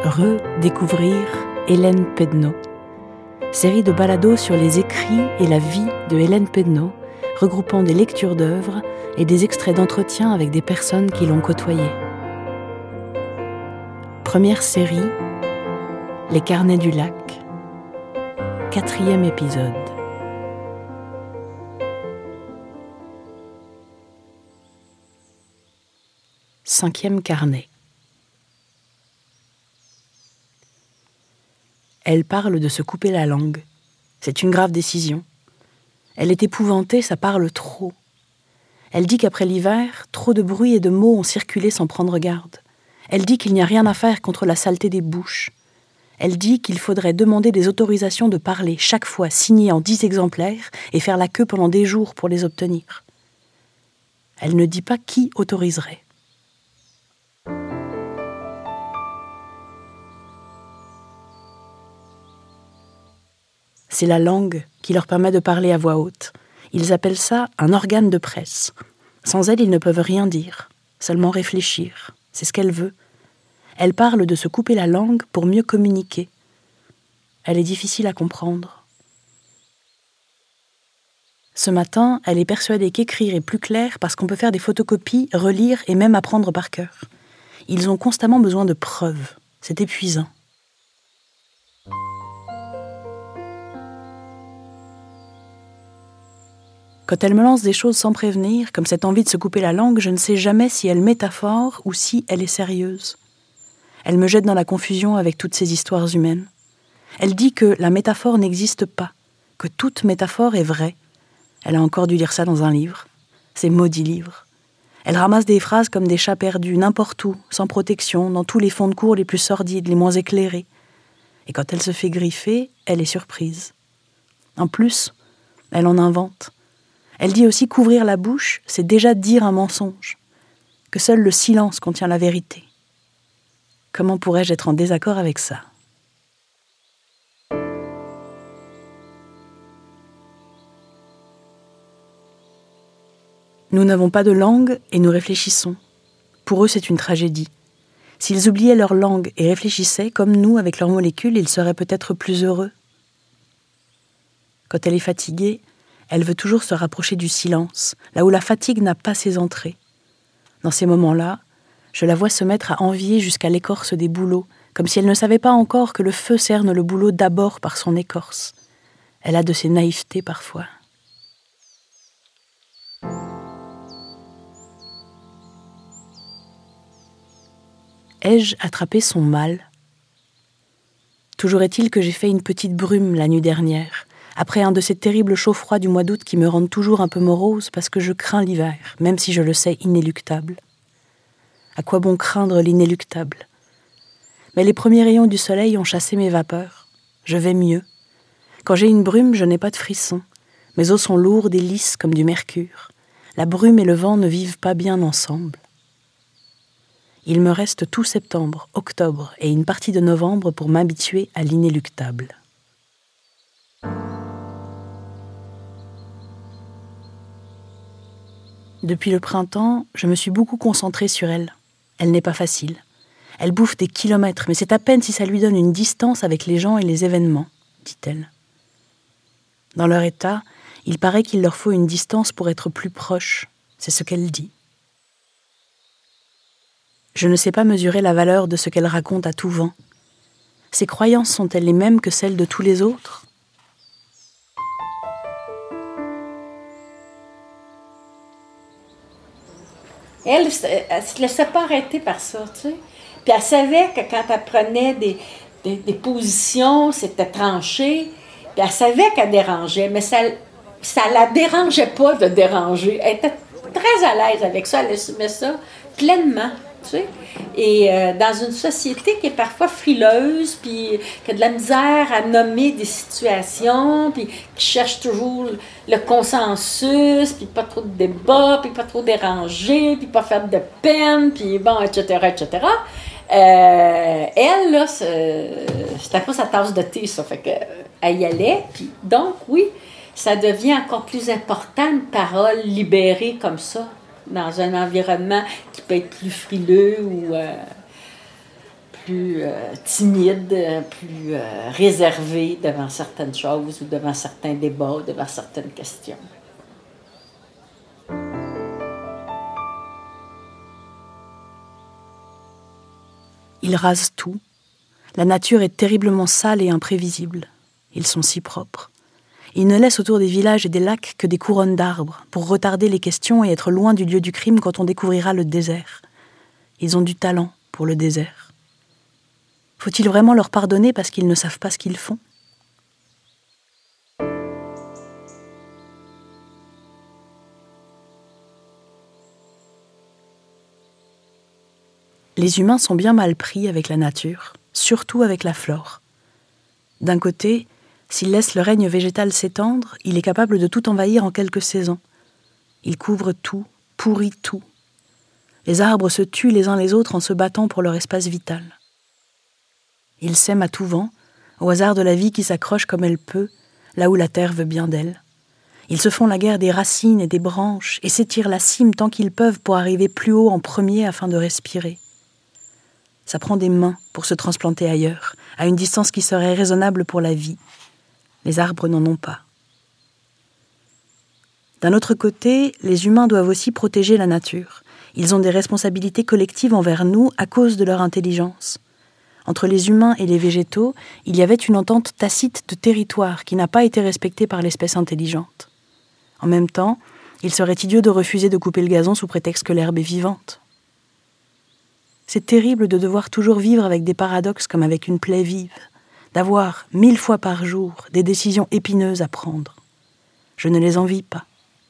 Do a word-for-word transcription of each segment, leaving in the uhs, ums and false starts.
redécouvrir Hélène Pedneau. Série de balados sur les écrits et la vie de Hélène Pedneau, regroupant des lectures d'œuvres et des extraits d'entretiens avec des personnes qui l'ont côtoyée. Première série, Les Carnets du Lac. Quatrième épisode. Cinquième carnet. Elle parle de se couper la langue. C'est une grave décision. Elle est épouvantée, ça parle trop. Elle dit qu'après l'hiver, trop de bruit et de mots ont circulé sans prendre garde. Elle dit qu'il n'y a rien à faire contre la saleté des bouches. Elle dit qu'il faudrait demander des autorisations de parler chaque fois signées en dix exemplaires et faire la queue pendant des jours pour les obtenir. Elle ne dit pas qui autoriserait. C'est la langue qui leur permet de parler à voix haute. Ils appellent ça un organe de presse. Sans elle, ils ne peuvent rien dire, seulement réfléchir. C'est ce qu'elle veut. Elle parle de se couper la langue pour mieux communiquer. Elle est difficile à comprendre. Ce matin, elle est persuadée qu'écrire est plus clair parce qu'on peut faire des photocopies, relire et même apprendre par cœur. Ils ont constamment besoin de preuves. C'est épuisant. Quand elle me lance des choses sans prévenir, comme cette envie de se couper la langue, je ne sais jamais si elle métaphore ou si elle est sérieuse. Elle me jette dans la confusion avec toutes ces histoires humaines. Elle dit que la métaphore n'existe pas, que toute métaphore est vraie. Elle a encore dû lire ça dans un livre. Ces maudits livres. Elle ramasse des phrases comme des chats perdus, n'importe où, sans protection, dans tous les fonds de cours les plus sordides, les moins éclairés. Et quand elle se fait griffer, elle est surprise. En plus, elle en invente. Elle dit aussi qu'ouvrir la bouche, c'est déjà dire un mensonge, que seul le silence contient la vérité. Comment pourrais-je être en désaccord avec ça ? Nous n'avons pas de langue et nous réfléchissons. Pour eux, c'est une tragédie. S'ils oubliaient leur langue et réfléchissaient, comme nous, avec leurs molécules, ils seraient peut-être plus heureux. Quand elle est fatiguée, elle veut toujours se rapprocher du silence, là où la fatigue n'a pas ses entrées. Dans ces moments-là, je la vois se mettre à envier jusqu'à l'écorce des bouleaux, comme si elle ne savait pas encore que le feu cerne le bouleau d'abord par son écorce. Elle a de ces naïvetés parfois. Ai-je attrapé son mal ? Toujours est-il que j'ai fait une petite brume la nuit dernière, après un de ces terribles chauds froids du mois d'août qui me rendent toujours un peu morose parce que je crains l'hiver, même si je le sais inéluctable. À quoi bon craindre l'inéluctable ? Mais les premiers rayons du soleil ont chassé mes vapeurs. Je vais mieux. Quand j'ai une brume, je n'ai pas de frisson. Mes os sont lourdes et lisses comme du mercure. La brume et le vent ne vivent pas bien ensemble. Il me reste tout septembre, octobre et une partie de novembre pour m'habituer à l'inéluctable. Depuis le printemps, je me suis beaucoup concentrée sur elle. Elle n'est pas facile. Elle bouffe des kilomètres, mais c'est à peine si ça lui donne une distance avec les gens et les événements, dit-elle. Dans leur état, il paraît qu'il leur faut une distance pour être plus proches. C'est ce qu'elle dit. Je ne sais pas mesurer la valeur de ce qu'elle raconte à tout vent. Ses croyances sont-elles les mêmes que celles de tous les autres ? Elle, elle se laissait pas arrêter par ça, tu sais. Puis elle savait que quand elle prenait des, des, des positions, c'était tranché. Puis elle savait qu'elle dérangeait, mais ça ça la dérangeait pas de déranger. Elle était très à l'aise avec ça, elle assumait ça pleinement, tu sais. Et euh, dans une société qui est parfois frileuse, puis qui a de la misère à nommer des situations, puis qui cherche toujours le consensus, puis pas trop de débat, puis pas trop déranger, puis pas faire de peine, puis bon, et cetera, et cetera. Euh, elle, là, c'était pas sa tasse de thé, ça, fait qu'elle y allait, puis donc, oui, ça devient encore plus important, une parole libérée comme ça, dans un environnement qui peut être plus frileux ou euh, plus euh, timide, plus euh, réservé devant certaines choses ou devant certains débats, devant certaines questions. Ils rasent tout. La nature est terriblement sale et imprévisible. Ils sont si propres. Ils ne laissent autour des villages et des lacs que des couronnes d'arbres pour retarder les questions et être loin du lieu du crime quand on découvrira le désert. Ils ont du talent pour le désert. Faut-il vraiment leur pardonner parce qu'ils ne savent pas ce qu'ils font ? Les humains sont bien mal pris avec la nature, surtout avec la flore. D'un côté, s'il laisse le règne végétal s'étendre, il est capable de tout envahir en quelques saisons. Il couvre tout, pourrit tout. Les arbres se tuent les uns les autres en se battant pour leur espace vital. Il sème à tout vent, au hasard de la vie qui s'accroche comme elle peut, là où la terre veut bien d'elle. Ils se font la guerre des racines et des branches et s'étirent la cime tant qu'ils peuvent pour arriver plus haut en premier afin de respirer. Ça prend des mains pour se transplanter ailleurs, à une distance qui serait raisonnable pour la vie. Les arbres n'en ont pas. D'un autre côté, les humains doivent aussi protéger la nature. Ils ont des responsabilités collectives envers nous à cause de leur intelligence. Entre les humains et les végétaux, il y avait une entente tacite de territoire qui n'a pas été respectée par l'espèce intelligente. En même temps, il serait idiot de refuser de couper le gazon sous prétexte que l'herbe est vivante. C'est terrible de devoir toujours vivre avec des paradoxes comme avec une plaie vive, d'avoir, mille fois par jour, des décisions épineuses à prendre. Je ne les envie pas.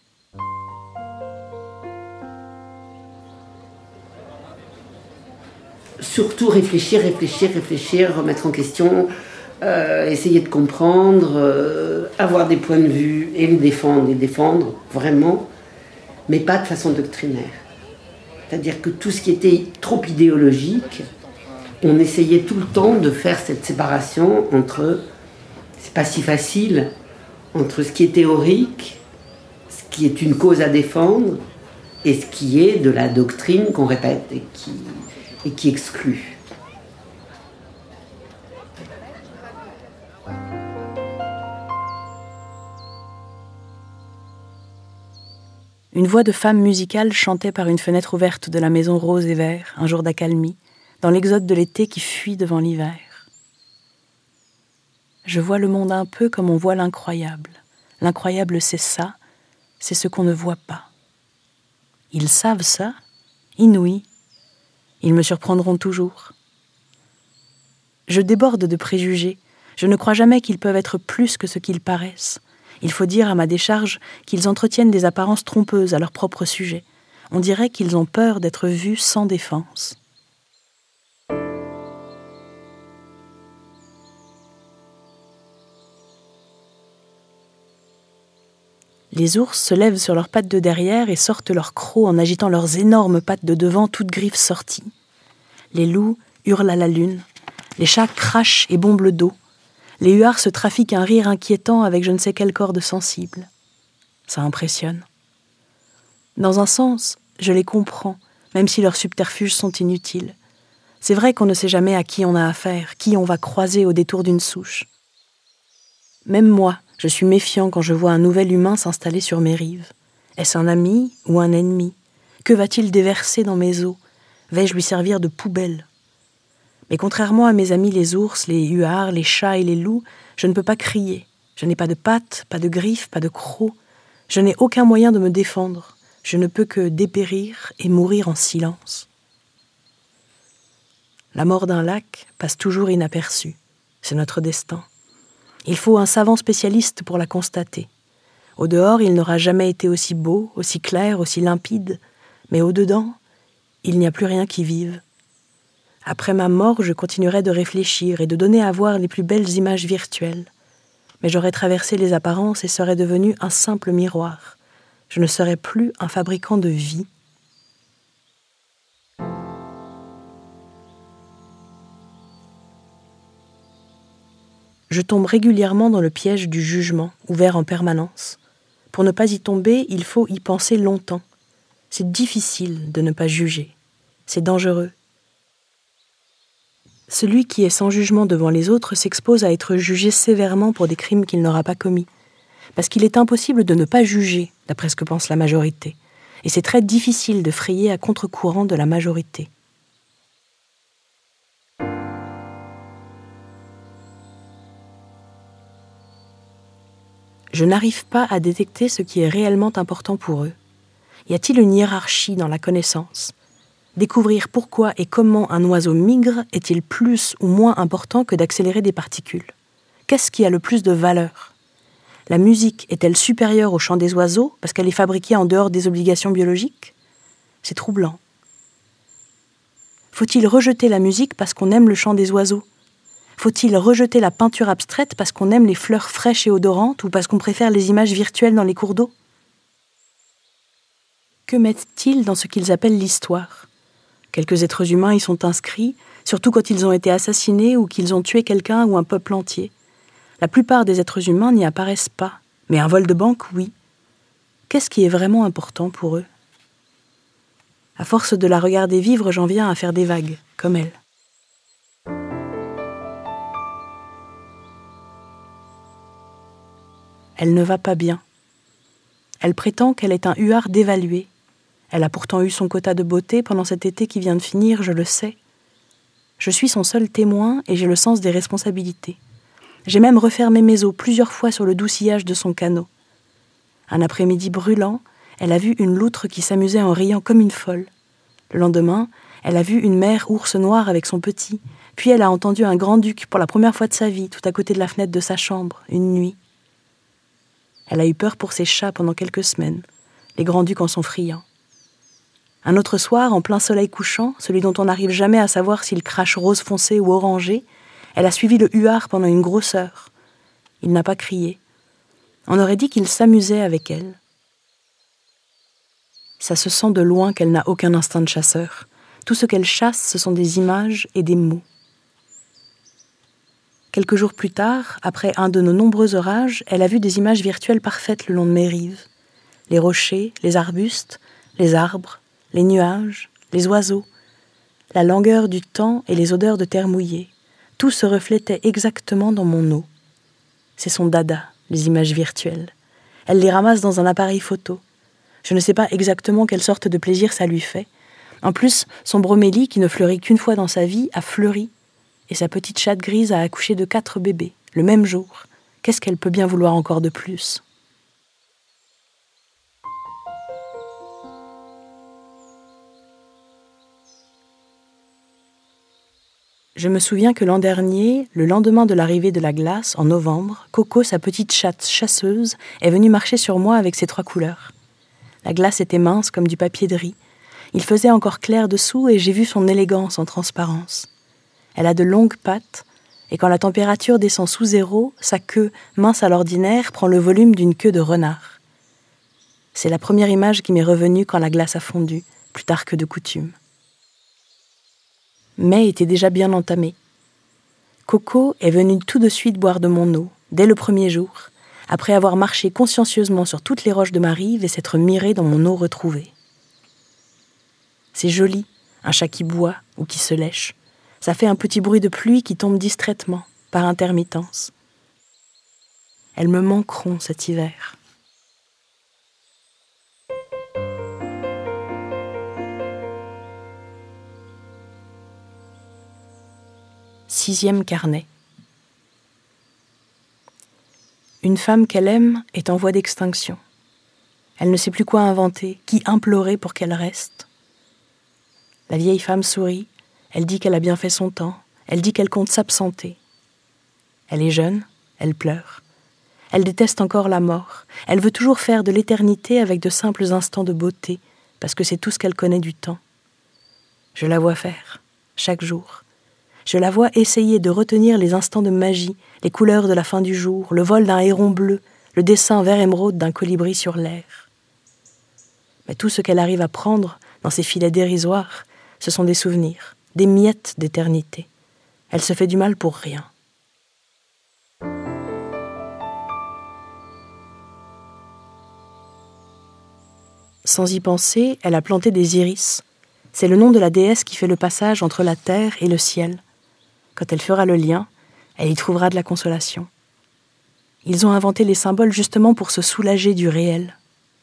Surtout réfléchir, réfléchir, réfléchir, remettre en question, euh, essayer de comprendre, euh, avoir des points de vue et les défendre, les défendre vraiment, mais pas de façon doctrinaire. C'est-à-dire que tout ce qui était trop idéologique, on essayait tout le temps de faire cette séparation entre, c'est pas si facile, entre ce qui est théorique, ce qui est une cause à défendre, et ce qui est de la doctrine qu'on répète et qui, et qui exclut. Une voix de femme musicale chantait par une fenêtre ouverte de la maison rose et vert, un jour d'accalmie, dans l'exode de l'été qui fuit devant l'hiver. Je vois le monde un peu comme on voit l'incroyable. L'incroyable, c'est ça, c'est ce qu'on ne voit pas. Ils savent ça, inouïs. Ils me surprendront toujours. Je déborde de préjugés. Je ne crois jamais qu'ils peuvent être plus que ce qu'ils paraissent. Il faut dire à ma décharge qu'ils entretiennent des apparences trompeuses à leur propre sujet. On dirait qu'ils ont peur d'être vus sans défense. Les ours se lèvent sur leurs pattes de derrière et sortent leurs crocs en agitant leurs énormes pattes de devant, toutes griffes sorties. Les loups hurlent à la lune. Les chats crachent et bombent le dos. Les huards se trafiquent un rire inquiétant avec je ne sais quelle corde sensible. Ça impressionne. Dans un sens, je les comprends, même si leurs subterfuges sont inutiles. C'est vrai qu'on ne sait jamais à qui on a affaire, qui on va croiser au détour d'une souche. Même moi, je suis méfiant quand je vois un nouvel humain s'installer sur mes rives. Est-ce un ami ou un ennemi ? Que va-t-il déverser dans mes eaux ? Vais-je lui servir de poubelle ? Mais contrairement à mes amis les ours, les huards, les chats et les loups, je ne peux pas crier. Je n'ai pas de pattes, pas de griffes, pas de crocs. Je n'ai aucun moyen de me défendre. Je ne peux que dépérir et mourir en silence. La mort d'un lac passe toujours inaperçue. C'est notre destin. Il faut un savant spécialiste pour la constater. Au dehors, il n'aura jamais été aussi beau, aussi clair, aussi limpide. Mais au-dedans, il n'y a plus rien qui vive. Après ma mort, je continuerai de réfléchir et de donner à voir les plus belles images virtuelles. Mais j'aurais traversé les apparences et serais devenu un simple miroir. Je ne serais plus un fabricant de vie. Je tombe régulièrement dans le piège du jugement, ouvert en permanence. Pour ne pas y tomber, il faut y penser longtemps. C'est difficile de ne pas juger. C'est dangereux. Celui qui est sans jugement devant les autres s'expose à être jugé sévèrement pour des crimes qu'il n'aura pas commis. Parce qu'il est impossible de ne pas juger, d'après ce que pense la majorité. Et c'est très difficile de frayer à contre-courant de la majorité. Je n'arrive pas à détecter ce qui est réellement important pour eux. Y a-t-il une hiérarchie dans la connaissance ? Découvrir pourquoi et comment un oiseau migre est-il plus ou moins important que d'accélérer des particules ? Qu'est-ce qui a le plus de valeur ? La musique est-elle supérieure au chant des oiseaux parce qu'elle est fabriquée en dehors des obligations biologiques ? C'est troublant. Faut-il rejeter la musique parce qu'on aime le chant des oiseaux ? Faut-il rejeter la peinture abstraite parce qu'on aime les fleurs fraîches et odorantes ou parce qu'on préfère les images virtuelles dans les cours d'eau ? Que mettent-ils dans ce qu'ils appellent l'histoire ? Quelques êtres humains y sont inscrits, surtout quand ils ont été assassinés ou qu'ils ont tué quelqu'un ou un peuple entier. La plupart des êtres humains n'y apparaissent pas, mais un vol de banque, oui. Qu'est-ce qui est vraiment important pour eux ? À force de la regarder vivre, j'en viens à faire des vagues, comme elle. Elle ne va pas bien. Elle prétend qu'elle est un huard dévalué. Elle a pourtant eu son quota de beauté pendant cet été qui vient de finir, je le sais. Je suis son seul témoin et j'ai le sens des responsabilités. J'ai même refermé mes os plusieurs fois sur le doux sillage de son canot. Un après-midi brûlant, elle a vu une loutre qui s'amusait en riant comme une folle. Le lendemain, elle a vu une mère ours noire avec son petit, puis elle a entendu un grand-duc pour la première fois de sa vie, tout à côté de la fenêtre de sa chambre, une nuit. Elle a eu peur pour ses chats pendant quelques semaines. Les grands-ducs en sont friands. Un autre soir, en plein soleil couchant, celui dont on n'arrive jamais à savoir s'il crache rose foncé ou orangé, elle a suivi le huard pendant une grosse heure. Il n'a pas crié. On aurait dit qu'il s'amusait avec elle. Ça se sent de loin qu'elle n'a aucun instinct de chasseur. Tout ce qu'elle chasse, ce sont des images et des mots. Quelques jours plus tard, après un de nos nombreux orages, elle a vu des images virtuelles parfaites le long de mes rives. Les rochers, les arbustes, les arbres, les nuages, les oiseaux, la langueur du temps et les odeurs de terre mouillée. Tout se reflétait exactement dans mon eau. C'est son dada, les images virtuelles. Elle les ramasse dans un appareil photo. Je ne sais pas exactement quelle sorte de plaisir ça lui fait. En plus, son bromélie, qui ne fleurit qu'une fois dans sa vie, a fleuri. Et sa petite chatte grise a accouché de quatre bébés, le même jour. Qu'est-ce qu'elle peut bien vouloir encore de plus ? Je me souviens que l'an dernier, le lendemain de l'arrivée de la glace, en novembre, Coco, sa petite chatte chasseuse, est venue marcher sur moi avec ses trois couleurs. La glace était mince comme du papier de riz. Il faisait encore clair dessous et j'ai vu son élégance en transparence. Elle a de longues pattes et quand la température descend sous zéro, sa queue, mince à l'ordinaire, prend le volume d'une queue de renard. C'est la première image qui m'est revenue quand la glace a fondu, plus tard que de coutume. Mai était déjà bien entamé. Coco est venue tout de suite boire de mon eau, dès le premier jour, après avoir marché consciencieusement sur toutes les roches de ma rive et s'être mirée dans mon eau retrouvée. C'est joli, un chat qui boit ou qui se lèche. Ça fait un petit bruit de pluie qui tombe distraitement, par intermittence. Elles me manqueront cet hiver. Sixième carnet. Une femme qu'elle aime est en voie d'extinction. Elle ne sait plus quoi inventer, qui implorer pour qu'elle reste. La vieille femme sourit, elle dit qu'elle a bien fait son temps, elle dit qu'elle compte s'absenter. Elle est jeune, elle pleure. Elle déteste encore la mort, elle veut toujours faire de l'éternité avec de simples instants de beauté, parce que c'est tout ce qu'elle connaît du temps. Je la vois faire, chaque jour. Je la vois essayer de retenir les instants de magie, les couleurs de la fin du jour, le vol d'un héron bleu, le dessin vert émeraude d'un colibri sur l'air. Mais tout ce qu'elle arrive à prendre dans ces filets dérisoires, ce sont des souvenirs, des miettes d'éternité. Elle se fait du mal pour rien. Sans y penser, elle a planté des iris. C'est le nom de la déesse qui fait le passage entre la terre et le ciel. Quand elle fera le lien, elle y trouvera de la consolation. Ils ont inventé les symboles justement pour se soulager du réel.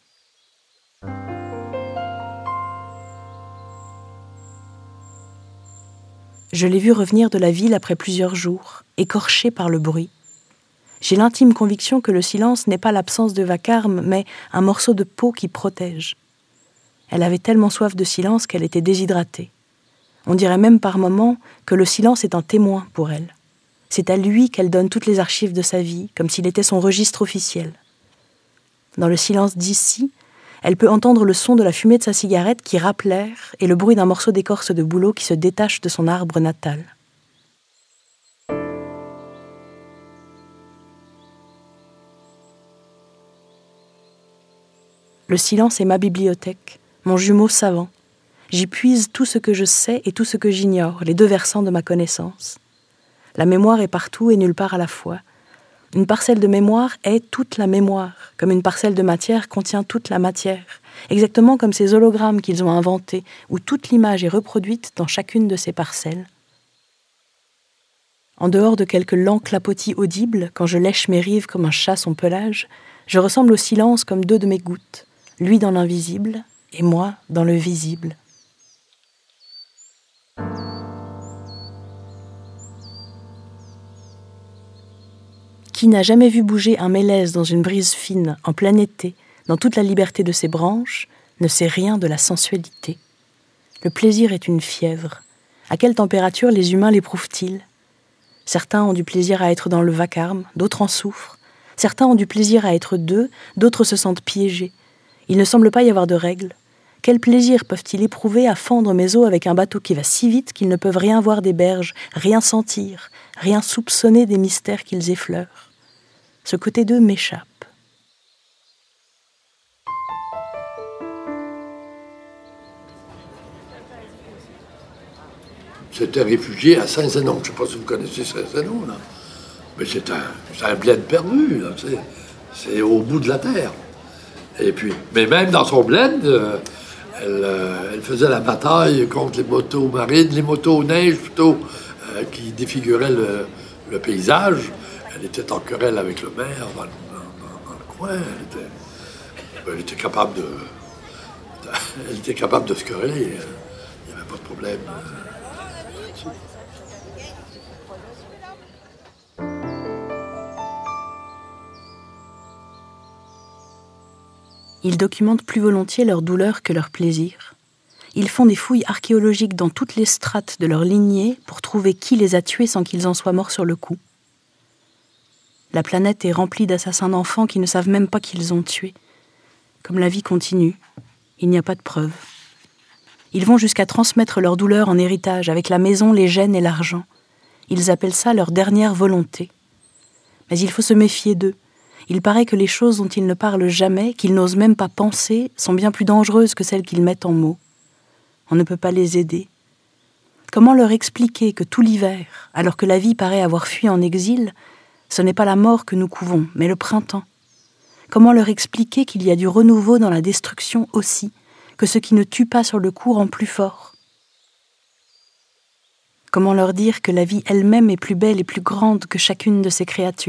Je l'ai vu revenir de la ville après plusieurs jours, écorché par le bruit. J'ai l'intime conviction que le silence n'est pas l'absence de vacarme, mais un morceau de peau qui protège. Elle avait tellement soif de silence qu'elle était déshydratée. On dirait même par moments que le silence est un témoin pour elle. C'est à lui qu'elle donne toutes les archives de sa vie, comme s'il était son registre officiel. Dans le silence d'ici, elle peut entendre le son de la fumée de sa cigarette qui râpe l'air et le bruit d'un morceau d'écorce de bouleau qui se détache de son arbre natal. Le silence est ma bibliothèque, mon jumeau savant. J'y puise tout ce que je sais et tout ce que j'ignore, les deux versants de ma connaissance. La mémoire est partout et nulle part à la fois. Une parcelle de mémoire est toute la mémoire, comme une parcelle de matière contient toute la matière, exactement comme ces hologrammes qu'ils ont inventés, où toute l'image est reproduite dans chacune de ces parcelles. En dehors de quelques lents clapotis audibles, quand je lèche mes rives comme un chat son pelage, je ressemble au silence comme deux de mes gouttes, lui dans l'invisible et moi dans le visible. Qui n'a jamais vu bouger un mélèze dans une brise fine, en plein été, dans toute la liberté de ses branches, ne sait rien de la sensualité. Le plaisir est une fièvre. À quelle température les humains l'éprouvent-ils ? Certains ont du plaisir à être dans le vacarme, d'autres en souffrent. Certains ont du plaisir à être deux, d'autres se sentent piégés. Il ne semble pas y avoir de règles. Quel plaisir peuvent-ils éprouver à fendre mes os avec un bateau qui va si vite qu'ils ne peuvent rien voir des berges, rien sentir, rien soupçonner des mystères qu'ils effleurent ? Ce côté d'eux m'échappe. C'était réfugié à Saint-Zénon. Je ne sais pas si vous connaissez Saint-Zénon, là. Mais c'est un, c'est un bled perdu, là. C'est, c'est au bout de la terre. Et puis, mais même dans son bled, euh, elle, euh, elle faisait la bataille contre les motos marines, les motos neige plutôt, euh, qui défiguraient le, le paysage. Elle était en querelle avec le maire dans le, dans, dans le coin. Elle était, elle était capable de, de, elle était capable de se quereller. Il n'y avait pas de problème. Ils documentent plus volontiers leur douleur que leur plaisir. Ils font des fouilles archéologiques dans toutes les strates de leur lignée pour trouver qui les a tués sans qu'ils en soient morts sur le coup. La planète est remplie d'assassins d'enfants qui ne savent même pas qu'ils ont tué. Comme la vie continue, il n'y a pas de preuves. Ils vont jusqu'à transmettre leur douleur en héritage avec la maison, les gènes et l'argent. Ils appellent ça leur dernière volonté. Mais il faut se méfier d'eux. Il paraît que les choses dont ils ne parlent jamais, qu'ils n'osent même pas penser, sont bien plus dangereuses que celles qu'ils mettent en mots. On ne peut pas les aider. Comment leur expliquer que tout l'hiver, alors que la vie paraît avoir fui en exil, ce n'est pas la mort que nous couvons, mais le printemps ? Comment leur expliquer qu'il y a du renouveau dans la destruction aussi, que ce qui ne tue pas sur le coup rend plus fort ? Comment leur dire que la vie elle-même est plus belle et plus grande que chacune de ces créatures ?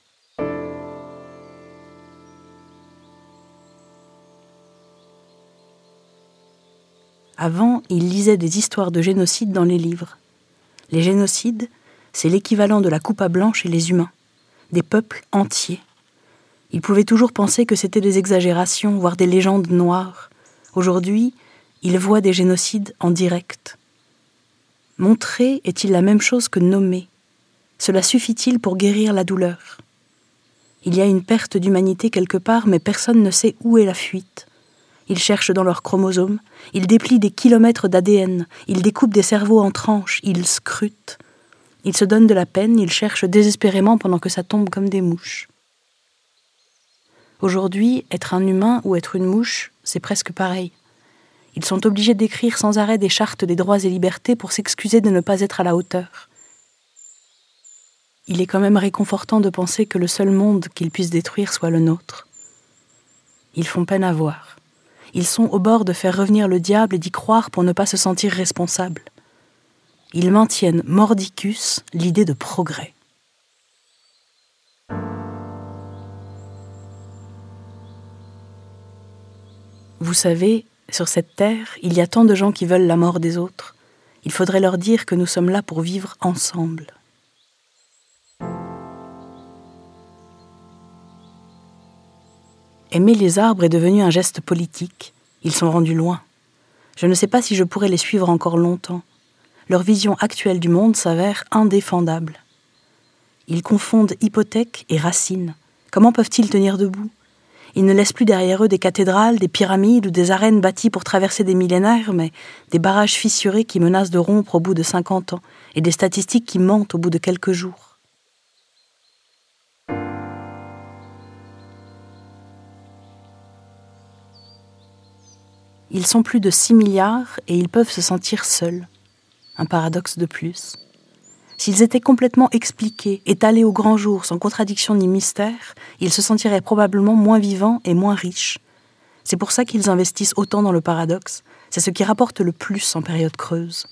Avant, ils lisaient des histoires de génocide dans les livres. Les génocides, c'est l'équivalent de la coupe à blanc chez les humains, des peuples entiers. Ils pouvaient toujours penser que c'était des exagérations, voire des légendes noires. Aujourd'hui, ils voient des génocides en direct. Montrer est-il la même chose que nommer ? Cela suffit-il pour guérir la douleur ? Il y a une perte d'humanité quelque part, mais personne ne sait où est la fuite. Ils cherchent dans leurs chromosomes, ils déplient des kilomètres d'A D N, ils découpent des cerveaux en tranches, ils scrutent. Ils se donnent de la peine, ils cherchent désespérément pendant que ça tombe comme des mouches. Aujourd'hui, être un humain ou être une mouche, c'est presque pareil. Ils sont obligés d'écrire sans arrêt des chartes des droits et libertés pour s'excuser de ne pas être à la hauteur. Il est quand même réconfortant de penser que le seul monde qu'ils puissent détruire soit le nôtre. Ils font peine à voir. Ils sont au bord de faire revenir le diable et d'y croire pour ne pas se sentir responsables. ils maintiennent mordicus l'idée de progrès. Vous savez, sur cette terre, il y a tant de gens qui veulent la mort des autres. Il faudrait leur dire que nous sommes là pour vivre ensemble. Aimer les arbres est devenu un geste politique. Ils sont rendus loin. Je ne sais pas si je pourrais les suivre encore longtemps. Leur vision actuelle du monde s'avère indéfendable. Ils confondent hypothèque et racines. Comment peuvent-ils tenir debout ? Ils ne laissent plus derrière eux des cathédrales, des pyramides ou des arènes bâties pour traverser des millénaires, mais des barrages fissurés qui menacent de rompre au bout de cinquante ans et des statistiques qui mentent au bout de quelques jours. Ils sont plus de six milliards et ils peuvent se sentir seuls. Un paradoxe de plus. S'ils étaient complètement expliqués, étalés au grand jour, sans contradiction ni mystère, ils se sentiraient probablement moins vivants et moins riches. C'est pour ça qu'ils investissent autant dans le paradoxe. C'est ce qui rapporte le plus en période creuse.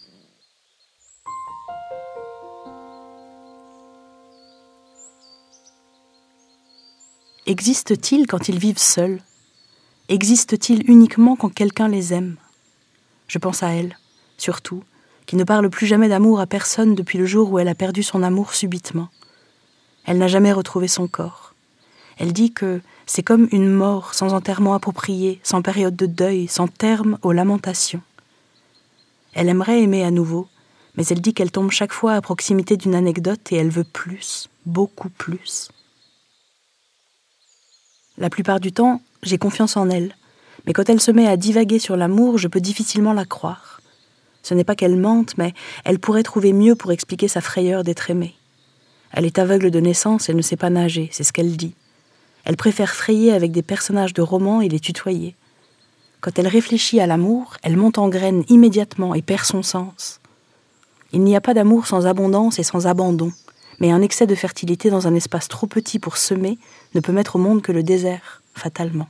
Existent-ils quand ils vivent seuls ? Existent-ils uniquement quand quelqu'un les aime ? Je pense à elle, surtout, qui ne parle plus jamais d'amour à personne depuis le jour où elle a perdu son amour subitement. Elle n'a jamais retrouvé son corps. Elle dit que c'est comme une mort sans enterrement approprié, sans période de deuil, sans terme aux lamentations. Elle aimerait aimer à nouveau, mais elle dit qu'elle tombe chaque fois à proximité d'une anecdote et elle veut plus, beaucoup plus. La plupart du temps, j'ai confiance en elle, mais quand elle se met à divaguer sur l'amour, je peux difficilement la croire. Ce n'est pas qu'elle mente, mais elle pourrait trouver mieux pour expliquer sa frayeur d'être aimée. Elle est aveugle de naissance et ne sait pas nager, c'est ce qu'elle dit. Elle préfère frayer avec des personnages de romans et les tutoyer. Quand elle réfléchit à l'amour, elle monte en graine immédiatement et perd son sens. Il n'y a pas d'amour sans abondance et sans abandon, mais un excès de fertilité dans un espace trop petit pour semer ne peut mettre au monde que le désert, fatalement.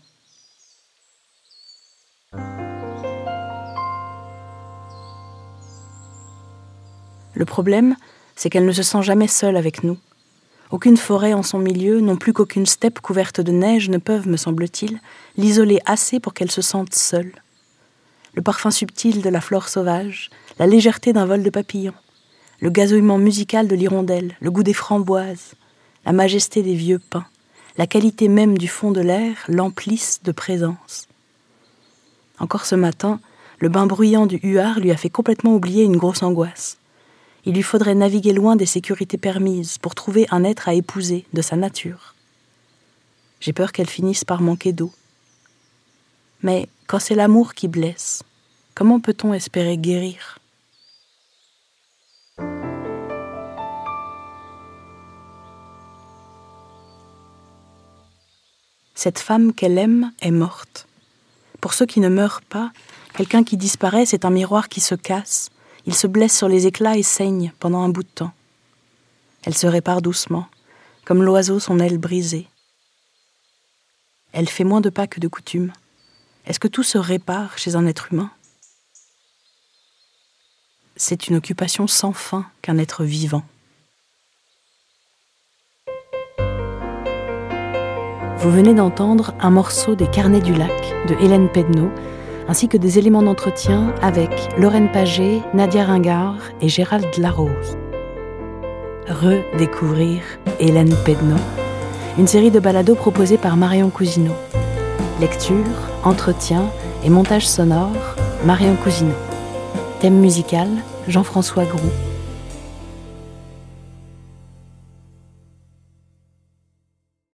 Le problème, c'est qu'elle ne se sent jamais seule avec nous. Aucune forêt en son milieu, non plus qu'aucune steppe couverte de neige ne peuvent, me semble-t-il, l'isoler assez pour qu'elle se sente seule. Le parfum subtil de la flore sauvage, la légèreté d'un vol de papillons, le gazouillement musical de l'hirondelle, le goût des framboises, la majesté des vieux pins, la qualité même du fond de l'air l'emplissent de présence. Encore ce matin, le bain bruyant du huard lui a fait complètement oublier une grosse angoisse. Il lui faudrait naviguer loin des sécurités permises pour trouver un être à épouser de sa nature. J'ai peur qu'elle finisse par manquer d'eau. Mais quand c'est l'amour qui blesse, comment peut-on espérer guérir ? Cette femme qu'elle aime est morte. Pour ceux qui ne meurent pas, quelqu'un qui disparaît, c'est un miroir qui se casse. Il se blesse sur les éclats et saigne pendant un bout de temps. Elle se répare doucement, comme l'oiseau son aile brisée. Elle fait moins de pas que de coutume. Est-ce que tout se répare chez un être humain ? C'est une occupation sans fin qu'un être vivant. Vous venez d'entendre un morceau des Carnets du lac de Hélène Pedneau, ainsi que des éléments d'entretien avec Lorraine Paget, Nadia Ringard et Gérald Larose. Redécouvrir Hélène Pedneau, une série de balados proposée par Marion Cousineau. Lecture, entretien et montage sonore, Marion Cousineau. Thème musical, Jean-François Groux.